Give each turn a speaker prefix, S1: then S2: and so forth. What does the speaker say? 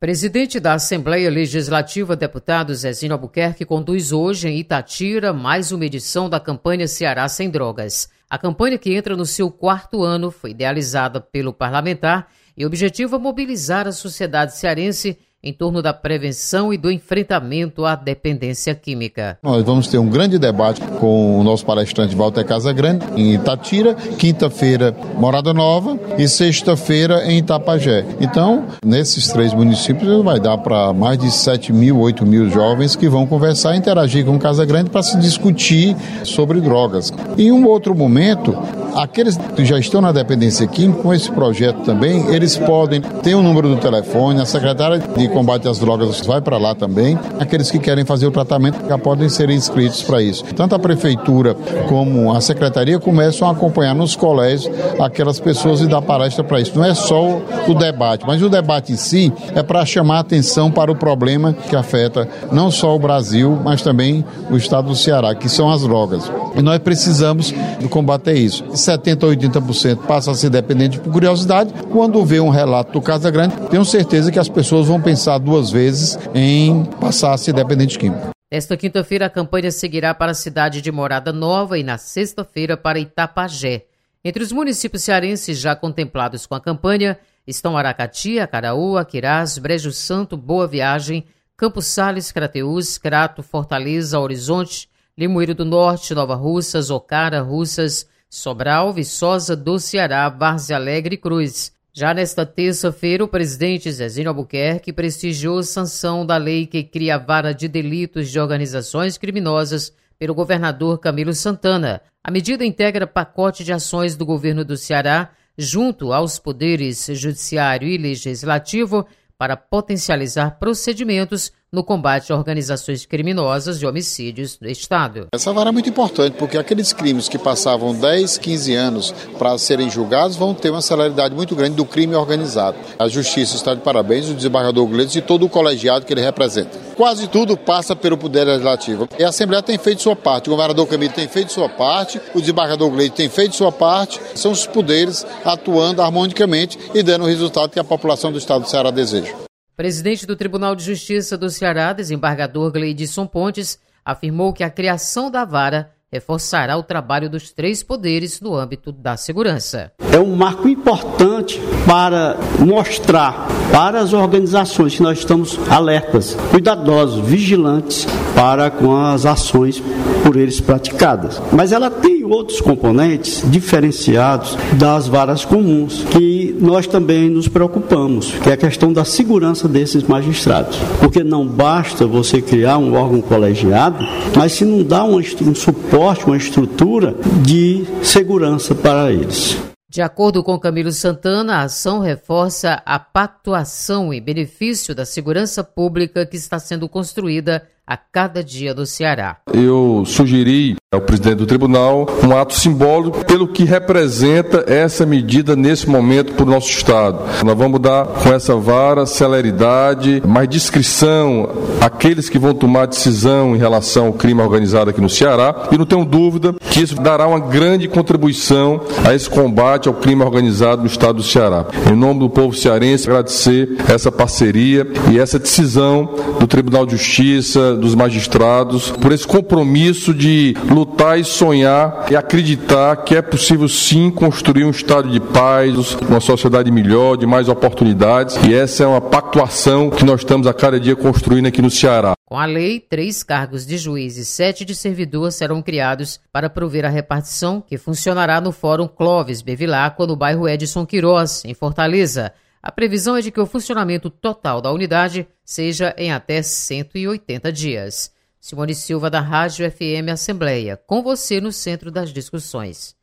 S1: Presidente da Assembleia Legislativa, deputado Zezinho Albuquerque, conduz hoje em Itatira mais uma edição da campanha Ceará Sem Drogas. A campanha, que entra no seu 4º ano, foi idealizada pelo parlamentar e objetiva mobilizar a sociedade cearense em torno da prevenção e do enfrentamento à dependência química.
S2: Nós vamos ter um grande debate com o nosso palestrante Walter Casagrande em Itatira, quinta-feira Morada Nova e sexta-feira em Itapajé. Então, nesses 3 municípios vai dar para mais de 7 mil, 8 mil jovens que vão conversar e interagir com Casagrande para se discutir sobre drogas. Em um outro momento, aqueles que já estão na dependência química, com esse projeto também, eles podem ter o número do telefone, a secretária de combate às drogas vai para lá também. Aqueles que querem fazer o tratamento já podem ser inscritos para isso. Tanto a prefeitura como a secretaria começam a acompanhar nos colégios aquelas pessoas e dar palestra para isso. Não é só o debate, mas o debate em si é para chamar a atenção para o problema que afeta não só o Brasil, mas também o estado do Ceará, que são as drogas. E nós precisamos combater isso. 70% a 80% passa a ser dependente por curiosidade. Quando vê um relato do Casagrande, tenho certeza que as pessoas vão pensar 2 vezes em passar a ser dependente químico.
S1: Nesta quinta-feira, a campanha seguirá para a cidade de Morada Nova e na sexta-feira para Itapajé. Entre os municípios cearenses já contemplados com a campanha estão Aracati, Acaraú, Aquirás, Brejo Santo, Boa Viagem, Campos Sales, Crateús, Crato, Fortaleza, Horizonte, Limoeiro do Norte, Nova Russas, Ocara, Russas, Sobral, Viçosa do Ceará, Várzea Alegre e Cruz. Já nesta terça-feira, o presidente Zezinho Albuquerque prestigiou a sanção da lei que cria a vara de delitos de organizações criminosas pelo governador Camilo Santana. A medida integra pacote de ações do governo do Ceará junto aos poderes judiciário e legislativo para potencializar procedimentos no combate a organizações criminosas e homicídios do Estado.
S2: Essa vara é muito importante, porque aqueles crimes que passavam 10, 15 anos para serem julgados vão ter uma celeridade muito grande do crime organizado. A Justiça está de parabéns, o desembargador Gleides e todo o colegiado que ele representa. Quase tudo passa pelo Poder Legislativo. E a Assembleia tem feito sua parte, o governador Camilo tem feito sua parte, o desembargador Gleides tem feito sua parte. São os poderes atuando harmonicamente e dando o resultado que a população do Estado do Ceará deseja.
S1: Presidente do Tribunal de Justiça do Ceará, desembargador Gleidson Pontes, afirmou que a criação da vara reforçará o trabalho dos 3 poderes no âmbito da segurança.
S3: É um marco importante para mostrar para as organizações que nós estamos alertas, cuidadosos, vigilantes para com as ações por eles praticadas. Mas ela tem outros componentes diferenciados das varas comuns, que nós também nos preocupamos, que é a questão da segurança desses magistrados. Porque não basta você criar um órgão colegiado, mas se não dá um suporte, uma estrutura de segurança para eles.
S1: De acordo com Camilo Santana, a ação reforça a pactuação em benefício da segurança pública que está sendo construída a cada dia do Ceará.
S4: Eu sugeri ao presidente do tribunal um ato simbólico pelo que representa essa medida nesse momento para o nosso Estado. Nós vamos dar com essa vara celeridade, mais discrição àqueles que vão tomar decisão em relação ao crime organizado aqui no Ceará, e não tenho dúvida que isso dará uma grande contribuição a esse combate ao crime organizado no Estado do Ceará. Em nome do povo cearense, agradecer essa parceria e essa decisão do Tribunal de Justiça, dos magistrados, por esse compromisso de lutar e sonhar e acreditar que é possível sim construir um estado de paz, uma sociedade melhor, de mais oportunidades, e essa é uma pactuação que nós estamos a cada dia construindo aqui no Ceará.
S1: Com a lei, 3 cargos de juiz e 7 de servidor serão criados para prover a repartição, que funcionará no Fórum Clóvis Bevilacqua, no bairro Edson Queiroz, em Fortaleza. A previsão é de que o funcionamento total da unidade seja em até 180 dias. Simone Silva, da Rádio FM Assembleia, com você no centro das discussões.